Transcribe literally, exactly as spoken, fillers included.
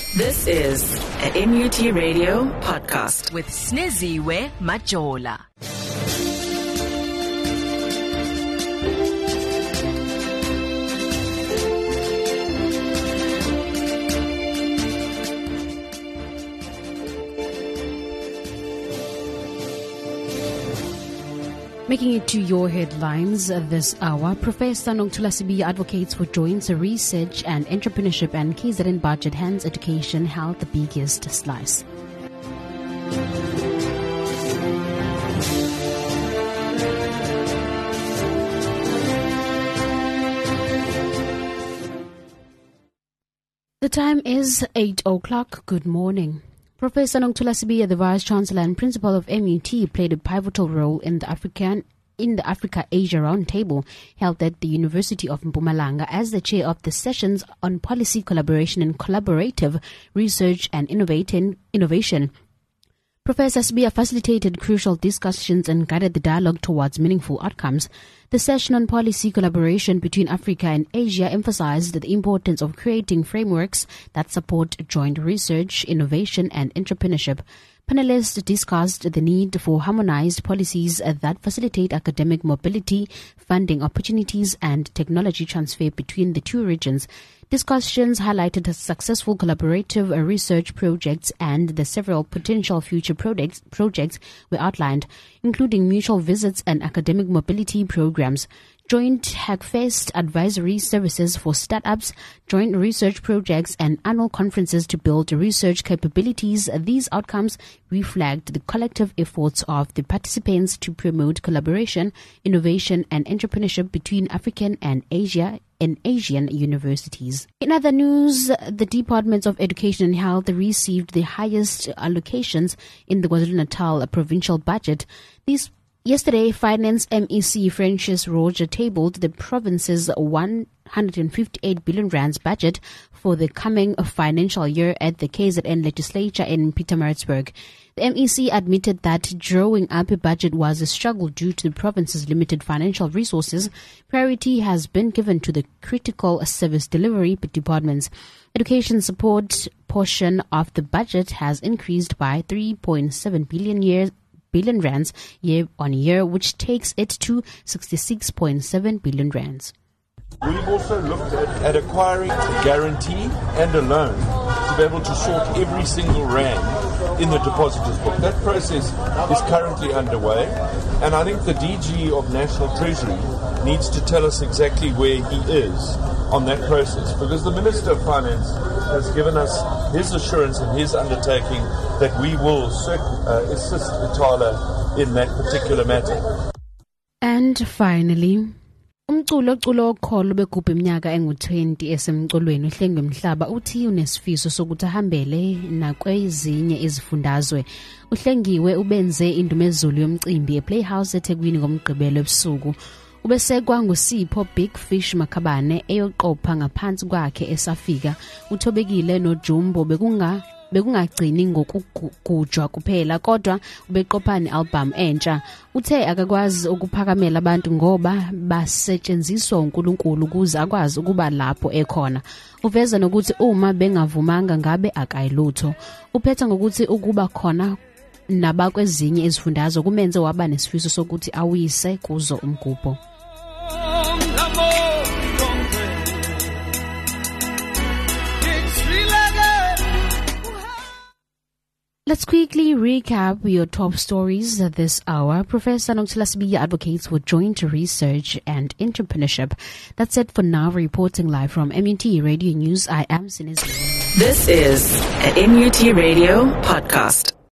This is a M U T Radio podcast with Sneziwe Majola. Making it to your headlines this hour, Professor Nongtula Sibiya advocates for joint research and entrepreneurship, and K Z N budget hands education held the biggest slice. The time is eight o'clock. Good morning. Professor Nongtula Sibiya, the Vice-Chancellor and Principal of M U T, played a pivotal role in the African in the Africa-Asia Roundtable held at the University of Mpumalanga as the chair of the sessions on policy collaboration and collaborative research and innovation. Professor Sibiya facilitated crucial discussions and guided the dialogue towards meaningful outcomes. The session on policy collaboration between Africa and Asia emphasized the importance of creating frameworks that support joint research, innovation, and entrepreneurship. Panelists discussed the need for harmonized policies that facilitate academic mobility, funding opportunities, and technology transfer between the two regions. Discussions highlighted successful collaborative research projects, and the several potential future projects, projects were outlined, including mutual visits and academic mobility programs, joint Hackfest advisory services for startups, joint research projects, and annual conferences to build research capabilities. These outcomes reflect the collective efforts of the participants to promote collaboration, innovation, and entrepreneurship between African and Asia in Asian universities. In other news, the Departments of Education and Health received the highest allocations in the KwaZulu-Natal provincial budget. These Yesterday, Finance M E C Francis Roger tabled the province's one hundred fifty-eight billion rands budget for the coming financial year at the K Z N legislature in Pietermaritzburg. The M E C admitted that drawing up a budget was a struggle due to the province's limited financial resources. Priority has been given to the critical service delivery departments. Education support portion of the budget has increased by three point seven billion years. billion rands year on year, which takes it to sixty-six point seven billion rands. We've also looked at, at acquiring a guarantee and a loan to be able to sort every single rand in the depositors book. That process is currently underway, and I think the D G of National Treasury needs to tell us exactly where he is on that process, because the Minister of Finance has given us his assurance and his undertaking that we will uh, assist Itala in that particular matter. And finally, umculo culo okholo begubha iminyaka engu twenty esemculweni uHlengwe Mhlaba uthi unesifiso sokuthi ahambele nakwezinye izifundazwe. uHlengiwe ubenze indumezulu yomcimbi ePlayhouse eThekwini ngomgqibelo ebusuku. Ubesekwa nguSipho Big Fish Makhabane eyoqopha ngaphansi kwakhe esafika. Uthobekile noJumbo bekunga bekungagcini ngokugujwa kuphela, kodwa ubeqopha ne-album entsha. Uthe akakwazi ukuphakamela abantu ngoba basetshenziswa uNkulunkulu ukuze akwazi ukuba lapho ekhona. Uveza nokuthi uma bengavumanga ngabe akayilutho. Uphetha ngokuthi ukuba khona nabakwezinye izifundazwe kumenze waba nesifiso sokuthi awise kuzo umgubho. Let's quickly recap your top stories this hour. Professor Nongtula Sibiya advocates for joint research and entrepreneurship. That's it for now. Reporting live from M U T Radio News, I am Sineziwe. This is a M U T Radio podcast.